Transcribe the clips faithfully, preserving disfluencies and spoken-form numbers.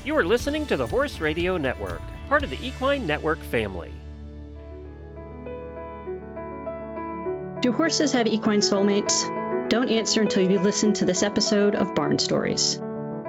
You are listening to the Horse Radio Network, part of the Equine Network family. Do horses have equine soulmates? Don't answer until you listen to this episode of Barn Stories.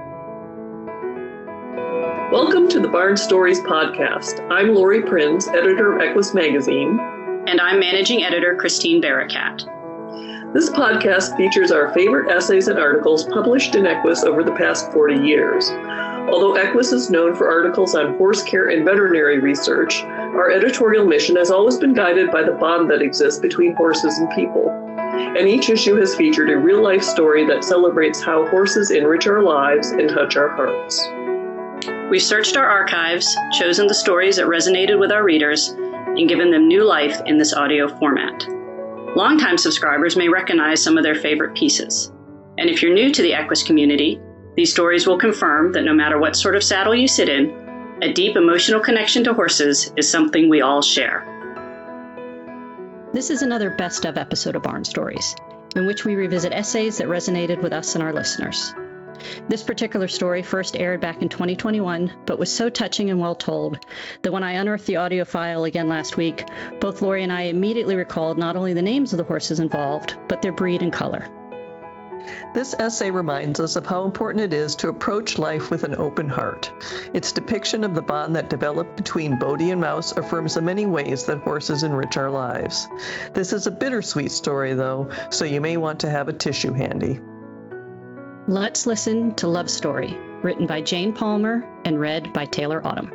Welcome to the Barn Stories podcast. I'm Lori Prinz, editor of Equus Magazine. And I'm managing editor Christine Barakat. This podcast features our favorite essays and articles published in Equus over the past forty years. Although Equus is known for articles on horse care and veterinary research, our editorial mission has always been guided by the bond that exists between horses and people. And each issue has featured a real-life story that celebrates how horses enrich our lives and touch our hearts. We've searched our archives, chosen the stories that resonated with our readers, and given them new life in this audio format. Longtime subscribers may recognize some of their favorite pieces. And if you're new to the Equus community, these stories will confirm that no matter what sort of saddle you sit in, a deep emotional connection to horses is something we all share. This is another best of episode of Barn Stories, in which we revisit essays that resonated with us and our listeners. This particular story first aired back in twenty twenty-one, but was so touching and well told that when I unearthed the audio file again last week, both Lori and I immediately recalled not only the names of the horses involved, but their breed and color. This essay reminds us of how important it is to approach life with an open heart. Its depiction of the bond that developed between Bodie and Mouse affirms the many ways that horses enrich our lives. This is a bittersweet story, though, so you may want to have a tissue handy. Let's listen to Love Story, written by Jane Palmer and read by Taylor Autumn.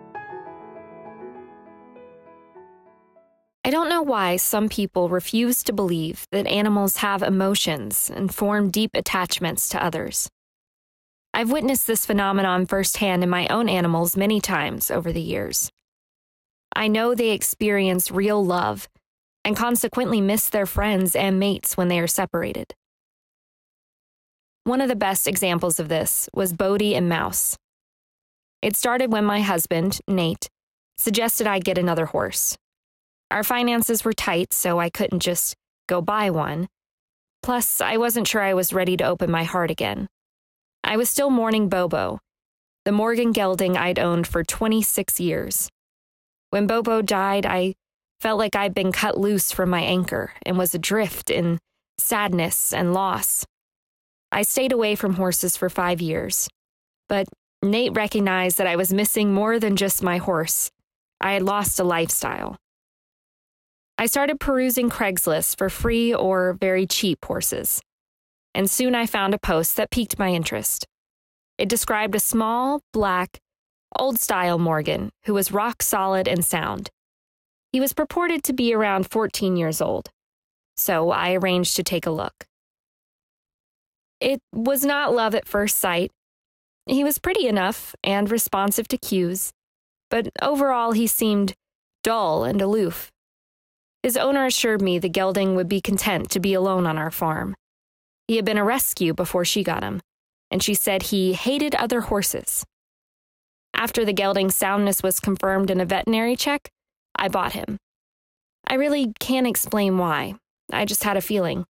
I don't know why some people refuse to believe that animals have emotions and form deep attachments to others. I've witnessed this phenomenon firsthand in my own animals many times over the years. I know they experience real love and consequently miss their friends and mates when they are separated. One of the best examples of this was Bodie and Mouse. It started when my husband, Nate, suggested I get another horse. Our finances were tight, so I couldn't just go buy one. Plus, I wasn't sure I was ready to open my heart again. I was still mourning Bobo, the Morgan gelding I'd owned for twenty-six years. When Bobo died, I felt like I'd been cut loose from my anchor and was adrift in sadness and loss. I stayed away from horses for five years, but Nate recognized that I was missing more than just my horse. I had lost a lifestyle. I started perusing Craigslist for free or very cheap horses, and soon I found a post that piqued my interest. It described a small, black, old-style Morgan who was rock solid and sound. He was purported to be around fourteen years old, so I arranged to take a look. It was not love at first sight. He was pretty enough and responsive to cues, but overall he seemed dull and aloof. His owner assured me the gelding would be content to be alone on our farm. He had been a rescue before she got him, and she said he hated other horses. After the gelding's soundness was confirmed in a veterinary check, I bought him. I really can't explain why. I just had a feeling.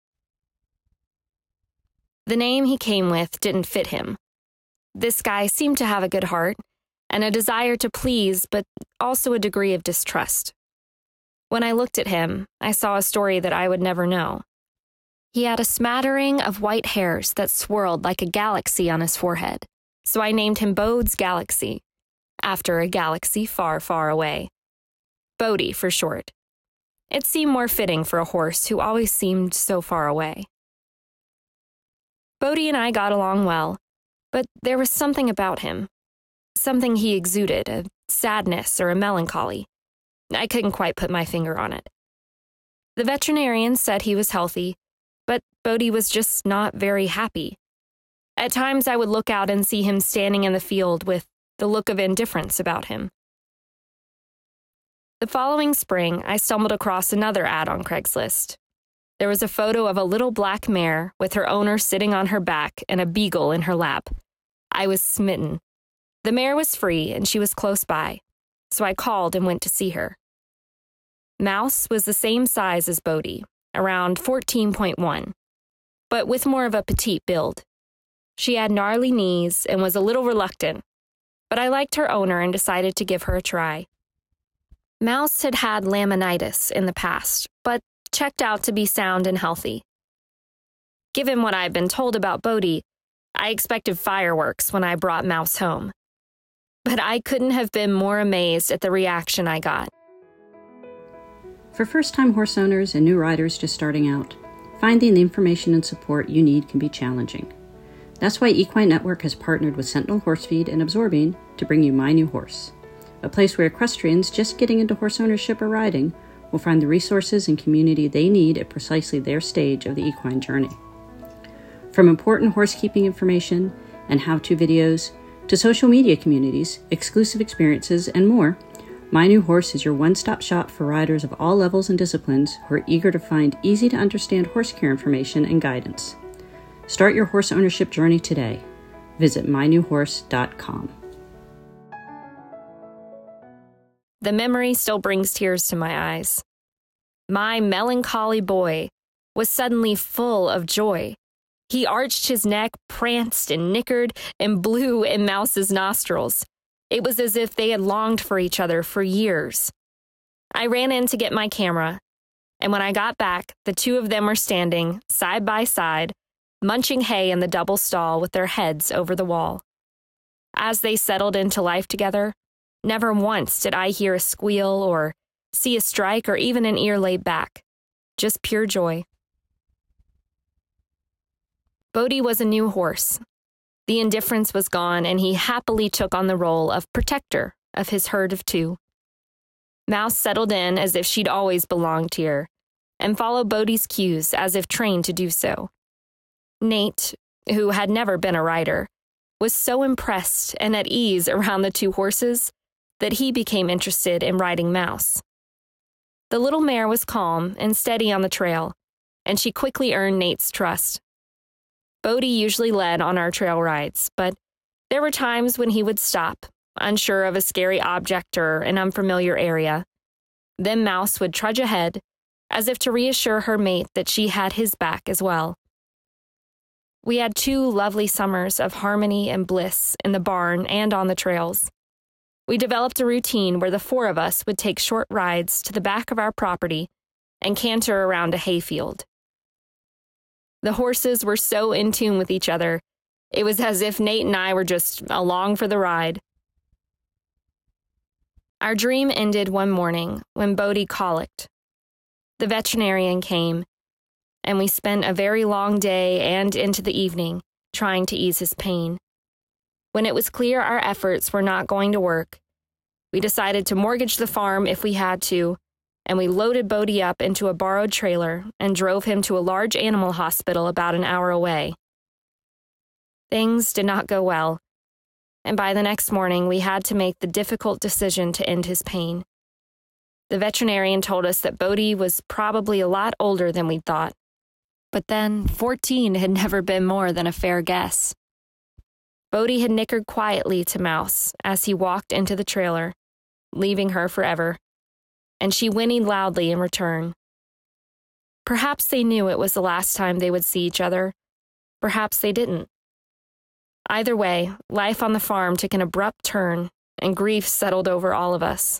The name he came with didn't fit him. This guy seemed to have a good heart and a desire to please, but also a degree of distrust. When I looked at him, I saw a story that I would never know. He had a smattering of white hairs that swirled like a galaxy on his forehead, so I named him Bode's Galaxy, after a galaxy far, far away. Bodie, for short. It seemed more fitting for a horse who always seemed so far away. Bodie and I got along well, but there was something about him. Something he exuded, a sadness or a melancholy. I couldn't quite put my finger on it. The veterinarian said he was healthy, but Bodie was just not very happy. At times I would look out and see him standing in the field with the look of indifference about him. The following spring, I stumbled across another ad on Craigslist. There was a photo of a little black mare with her owner sitting on her back and a beagle in her lap. I was smitten. The mare was free and she was close by, so I called and went to see her. Mouse was the same size as Bodie, around fourteen point one, but with more of a petite build. She had gnarly knees and was a little reluctant, but I liked her owner and decided to give her a try. Mouse had had laminitis in the past, but checked out to be sound and healthy. Given what I'd been told about Bodhi, I expected fireworks when I brought Mouse home. But I couldn't have been more amazed at the reaction I got. For first-time horse owners and new riders just starting out, finding the information and support you need can be challenging. That's why Equine Network has partnered with Sentinel Horse Feed and Absorbing to bring you My New Horse, a place where equestrians just getting into horse ownership or riding will find the resources and community they need at precisely their stage of the equine journey. From important horsekeeping information and how-to videos to social media communities, exclusive experiences, and more, My New Horse is your one-stop shop for riders of all levels and disciplines who are eager to find easy-to-understand horse care information and guidance. Start your horse ownership journey today. Visit my new horse dot com. The memory still brings tears to my eyes. My melancholy boy was suddenly full of joy. He arched his neck, pranced and nickered, and blew in Mouse's nostrils. It was as if they had longed for each other for years. I ran in to get my camera, and when I got back, the two of them were standing, side by side, munching hay in the double stall with their heads over the wall. As they settled into life together, never once did I hear a squeal or see a strike or even an ear laid back. Just pure joy. Bodhi was a new horse. The indifference was gone, and he happily took on the role of protector of his herd of two. Mouse settled in as if she'd always belonged here, and followed Bodhi's cues as if trained to do so. Nate, who had never been a rider, was so impressed and at ease around the two horses that he became interested in riding Mouse. The little mare was calm and steady on the trail, and she quickly earned Nate's trust. Bodhi usually led on our trail rides, but there were times when he would stop, unsure of a scary object or an unfamiliar area. Then Mouse would trudge ahead, as if to reassure her mate that she had his back as well. We had two lovely summers of harmony and bliss in the barn and on the trails. We developed a routine where the four of us would take short rides to the back of our property and canter around a hayfield. The horses were so in tune with each other, it was as if Nate and I were just along for the ride. Our dream ended one morning when Bodhi colicked. The veterinarian came, and we spent a very long day and into the evening trying to ease his pain. When it was clear our efforts were not going to work, we decided to mortgage the farm if we had to, and we loaded Bodhi up into a borrowed trailer and drove him to a large animal hospital about an hour away. Things did not go well, and by the next morning we had to make the difficult decision to end his pain. The veterinarian told us that Bodhi was probably a lot older than we'd thought, but then fourteen had never been more than a fair guess. Bodhi had nickered quietly to Mouse as he walked into the trailer, leaving her forever, and she whinnied loudly in return. Perhaps they knew it was the last time they would see each other. Perhaps they didn't. Either way, life on the farm took an abrupt turn, and grief settled over all of us.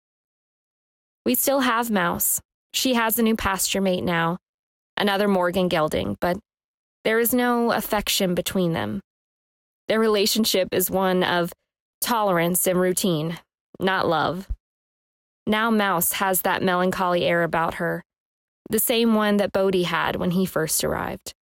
We still have Mouse. She has a new pasture mate now, another Morgan gelding, but there is no affection between them. Their relationship is one of tolerance and routine, not love. Now Mouse has that melancholy air about her, the same one that Bodhi had when he first arrived.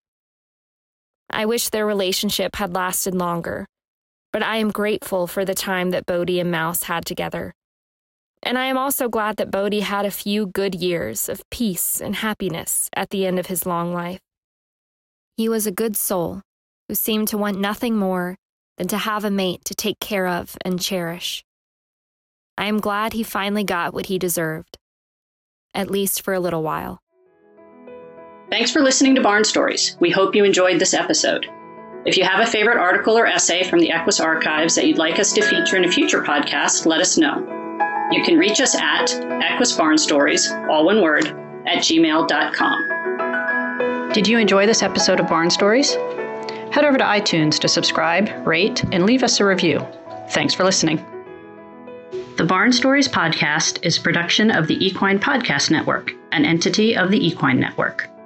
I wish their relationship had lasted longer, but I am grateful for the time that Bodhi and Mouse had together. And I am also glad that Bodhi had a few good years of peace and happiness at the end of his long life. He was a good soul who seemed to want nothing more than to have a mate to take care of and cherish. I am glad he finally got what he deserved, at least for a little while. Thanks for listening to Barn Stories. We hope you enjoyed this episode. If you have a favorite article or essay from the Equus archives that you'd like us to feature in a future podcast, let us know. You can reach us at Equus Barn Stories, all one word, at gmail dot com. Did you enjoy this episode of Barn Stories? Head over to iTunes to subscribe, rate, and leave us a review. Thanks for listening. The Barn Stories podcast is a production of the Equine Podcast Network, an entity of the Equine Network.